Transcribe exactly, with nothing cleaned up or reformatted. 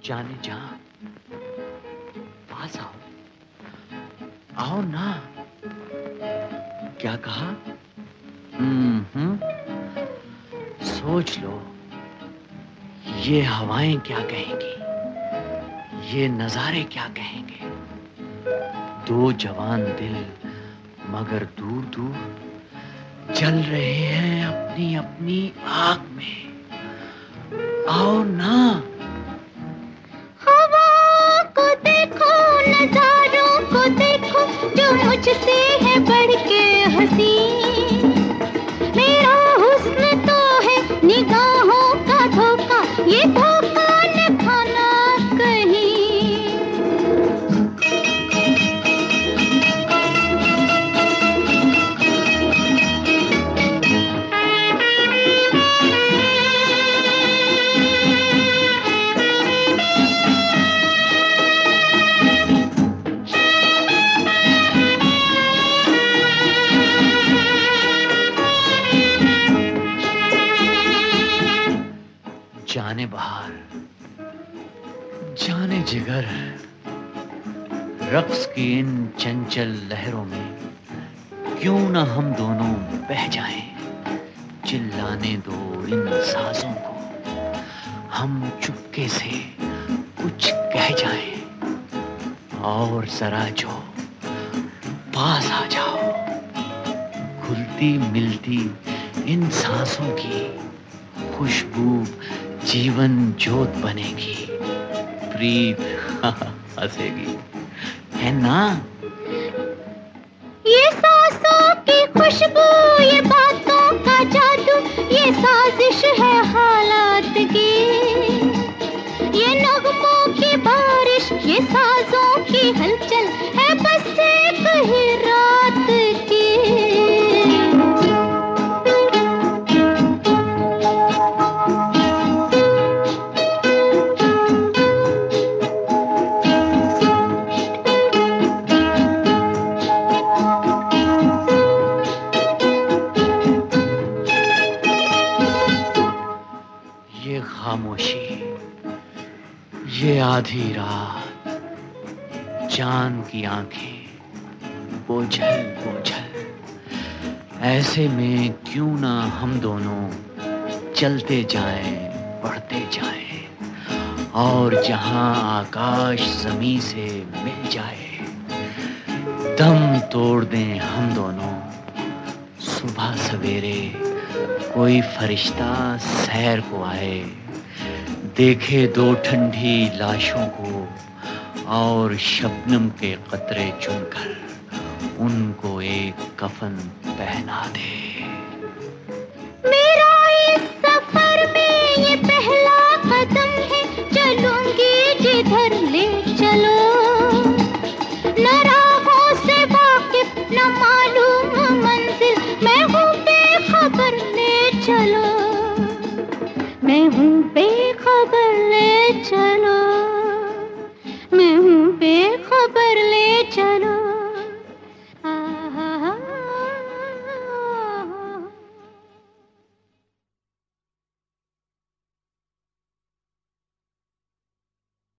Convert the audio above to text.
जाने जा, पास आओ, आओ ना। क्या कहा? हम्म, सोच लो, ये हवाएं क्या कहेंगी, ये नजारे क्या कहेंगे। दो जवान दिल मगर दूर दूर जल रहे हैं अपनी अपनी आग में। आओ ना। हवा को देखो, नजारों को देखो, जो मुझसे है बढ़ के हंसी। मेरा हुस्न तो है निगाहों का धोखा, ये धोखा न खाना कहीं। जाने बहार, जाने जिगर, रक्स की इन चंचल लहरों में क्यों न हम दोनों बह जाएं। चिल्लाने दो इन साजों को, हम चुपके से कुछ कह जाएं। और जरा जो पास आ जाओ, घुलती मिलती इन सांसों की खुशबू जीवन ज्योत बनेगी। प्रीत हंसेगी, है ना? ये सांसों की खुशबू, ये बातों का जादू, ये साजिश है हालात की। ये नगमों की बारिश, ये साजों की हलचल है बस एक ही रात की। ये खामोशी, ये आधी रात, चांद की आंखें बोझल बोझल, ऐसे में क्यों ना हम दोनों चलते जाएं, बढ़ते जाएं। और जहां आकाश जमीन से मिल जाए, दम तोड़ दें हम दोनों। सुबह सवेरे कोई फरिश्ता सैर को आए, देखे दो ठंडी लाशों को और शबनम के कतरे चुनकर उनको एक कफन पहना दे। मेरा इस सफर में ये पहला कदम है।